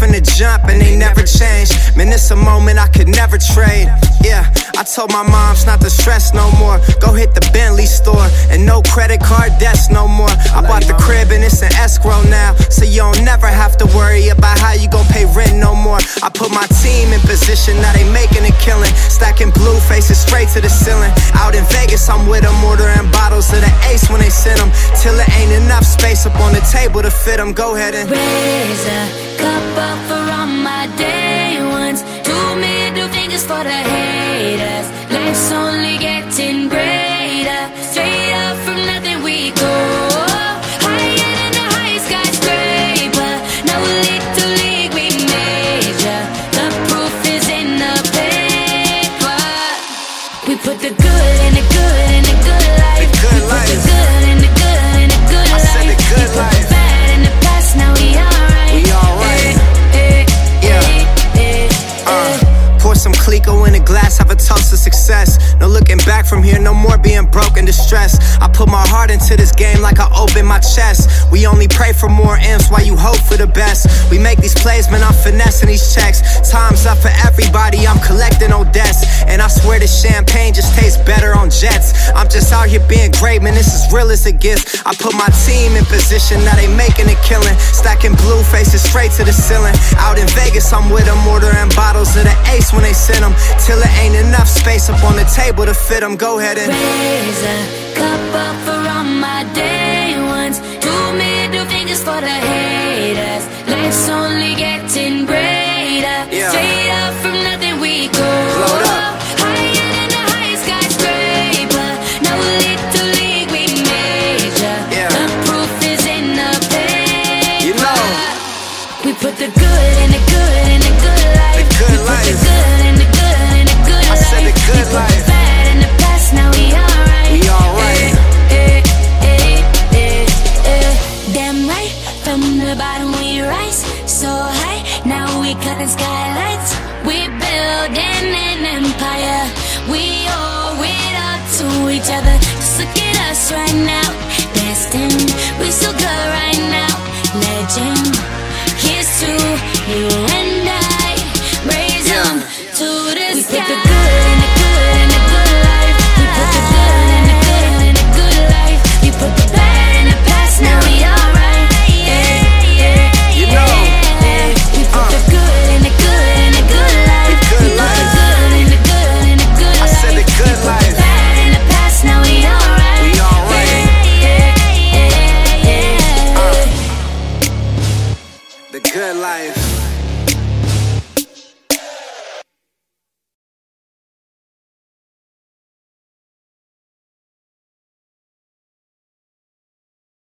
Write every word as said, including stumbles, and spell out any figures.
from the jump and they never changed. Man, it's a moment I could never trade. Yeah, I told my moms not to stress no more. Go hit the Bentley store and no credit card debts no more. I bought the crib and it's an escrow now, so you don't never have to worry about how you gon' pay rent no more. I put my team in position, now they making a killing. Stacking blue faces straight to the ceiling. Out in Vegas, I'm with them, ordering bottles of the Ace when they send them, till it ain't enough space up on the table to fit them. Go ahead and raise a cup up for all my day ones. Two middle fingers for the haters. Life's only getting greater. Straight up from nothing we go. Higher than the highest skyscraper. No little league we major. The proof is in the paper. We put the good in the good in the good life. The good we life. put the good in the good in the good I life. said the good we life. Put the bad in the past, now we alright. We alright. Eh, eh, Yeah. eh, eh, eh. Uh, pour some Clico in a glass, have a toast to success. No looking back from here, no more being broke and distressed. I put my heart into this game like I open my chest. We only pray for more M's while you hope for the best. We make these plays, man, I'm finessing these checks. Time's up for everybody, I'm collecting no debts. And I swear this champagne just tastes better on jets. I'm just out here being great, man, this is real as it gets. I put my team in position, now they making a killing. Stacking blue faces straight to the ceiling. Out in Vegas, I'm with them, ordering bottles of the Ace when they send them, till it ain't enough space up on the table to fit them. Go ahead and raise a cup up for all my day ones. Two middle fingers for the haters. Life's only getting greater. Yeah. Straight up from nothing we go. Load up. Higher than the highest skyscraper. No little league we major. Yeah. The proof is in the paper. You know. We put the good in the good in the good life. The good we put life. the good in the good in the good I life. said the good we put life. the bad in the past, now we alright. We alright. Eh, eh, eh, eh, eh. Damn right, from the bottom we rise so high. Now we cutting skylights. We building an empire. We owe it up to each other. Just look at us right now. Destined, we so good right now. Legend, here's to you and I. Raise Yeah. them to the we sky. We put the good in the good in the good life. We put the good in the good in the good life. We put the bad in the past, now we alright. Yeah, yeah, You know. yeah. We put the good in the good in the good life. The good we put life. the good in the good in the good I life. said the good we put life. the bad in the past, now we alright. We alright. Yeah, yeah, yeah, yeah. The good life.